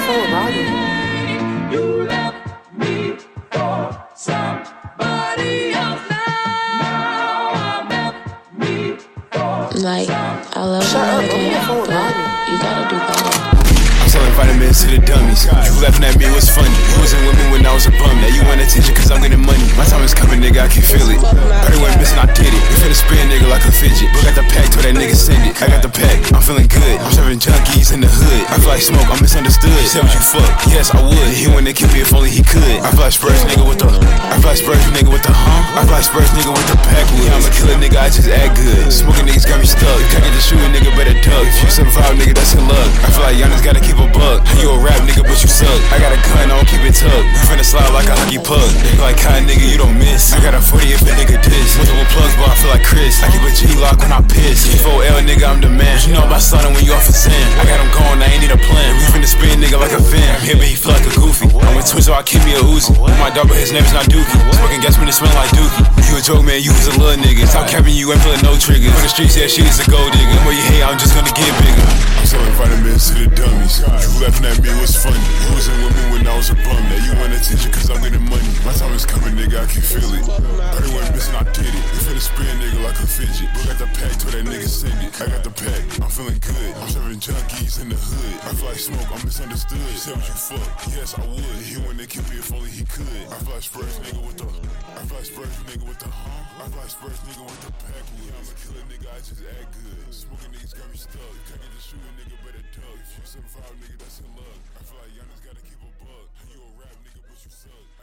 You left me for somebody else. Now I left me for Like, I love you, but you gotta do better. I'm selling vitamins to the dummies. You laughing at me, what's funny? You wasn't with me when I was a bum. Now you want attention cause I'm getting money. My time is coming, nigga, I can feel it. Party went missing, I did it. You finna spin, nigga, like a fidget. But got the pack, told that nigga send it. I got the pack, I'm feeling good. I'm serving junkies in the hood. I feel like smoke, I'm misunderstood. Say what you fuck, yes, I would. He wouldn't kill me if only he could. I feel like Spurs, nigga, with the I feel like Spurs, nigga, with the I feel like Spurs, nigga, with the pack. Yeah, I'm a killer, nigga, I just act good. Smoking niggas got me stuck. Can't get the shooting, nigga, better duck. If you survive, nigga, that's in luck. I feel like Giannis gotta keep a buck. You a rap nigga, but you suck. I got a gun, I don't keep it tucked. You finna slide like a hockey puck. Like kind nigga, you don't miss. I got a 40 if a nigga diss. Multiple plugs, but I feel like Chris. I keep a G-lock when I piss. G4L, nigga, I'm the man. You know about sliding when you off a Zen. I got him going, I ain't need a plan. We finna spin nigga like a fan. Hit me, he feel like a goofy. I'm with Twitch, so I keep me a Uzi. With my dog, but his name's not Dookie. Smoking gas when it smell like Dookie. You a joke, man, you was a little nigga. Stop capping, you ain't feeling no triggers. On the streets, yeah, she is a gold digger. The more you hate, I'm just gonna get bigger. I'm selling vitamins to the dummies. You laughing at me, what's funny? You wasn't with me when I was a bum. Now you want attention cause I'm getting money. My time is coming, nigga, I can feel it. Party went missing, I did it. You finna spin, nigga, like a fidget. But got the pack, told that nigga send it. I got the pack, I'm feeling good. I'm serving junkies in the hood. I feel like smoke, I'm misunderstood. Say what you fuck, yes, I would. He wouldn't kill me if only he could. I feel like Spurs, nigga, with the I feel like Spurs, nigga, with the I feel like Spurs, nigga, with the pack. Yeah, I'm a killer, nigga, I just act good. Smoking niggas got me stuck. Can't get the shooting, nigga, better duck. If you survive, nigga, that's in luck. I feel like Giannis gotta keep a buck. You a rap nigga, but you suck.